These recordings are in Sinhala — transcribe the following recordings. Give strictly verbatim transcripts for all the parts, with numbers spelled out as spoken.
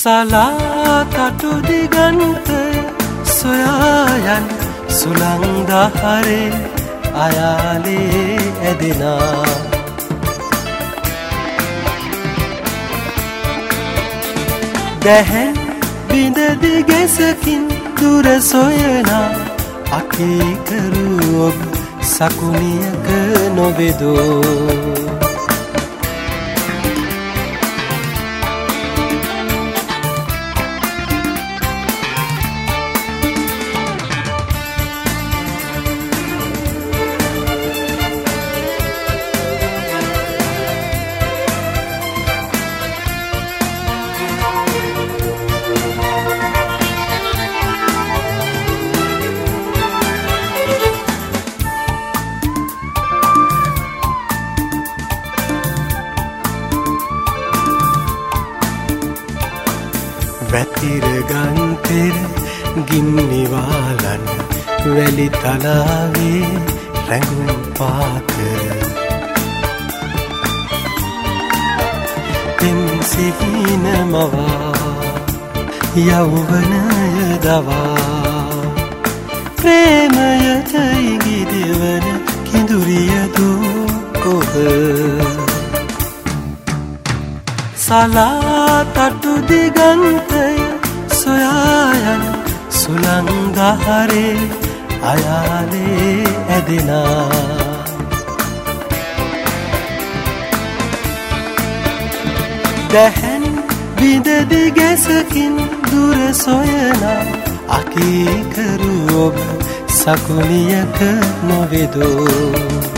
සලාතටු දිගන්තය සොයා යන සුළං දහරේ අයාලේ ඇදෙනා දැහැන් බිඳ දිගෙසකින් දුර සොයනා අකීකරු ඔබ සකුනියක නොබෙදෝ වැතිර ගන්තෙර ගින්නිවාලන් වැලි තලාවේ රැඟුම් පාකර පෙම් සිහින මවා යෞවනය දවා ප්‍රේමයට ඉඟිදෙවන කිඳුරියදෝ ඔබ සලාතටු දිගන්තය සොයා යන සුළං දහරේ අයාලේ ඇදෙනා දැහැන් බිඳ දිගෙසකින් දුර සොයනා අකීකරු ඔබ සකුනියක නොවෙදෝ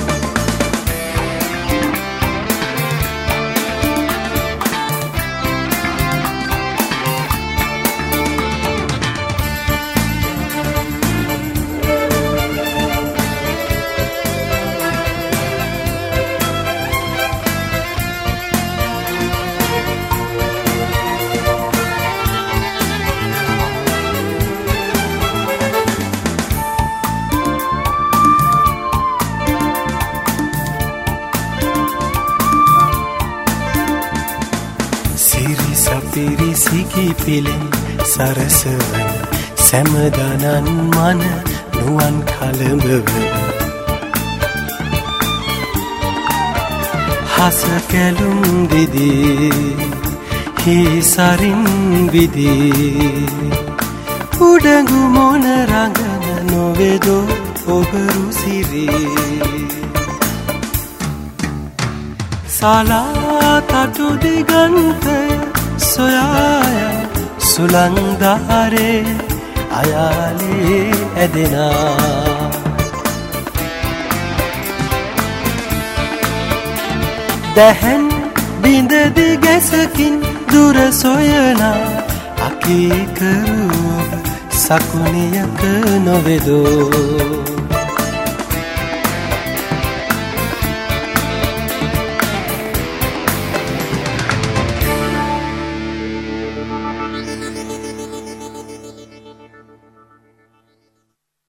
පිරිසිකි පිලෙන් සරසවන සැමදනන් මන නුවන් කළඹවන හස කැලුම් දිදී හිසරින් විදී උඩඟු මොන රඟන නොවෙදෝ ඔබරු සිරී සලාතටු දිගන්තය සොයා යන සුළං දහරේ අයාලේ ඇදෙනා දැහැන් බිඳ දිගෙසකින් දුර සොයනා අකීකරු ඔබ සකුනියක නොවෙදෝ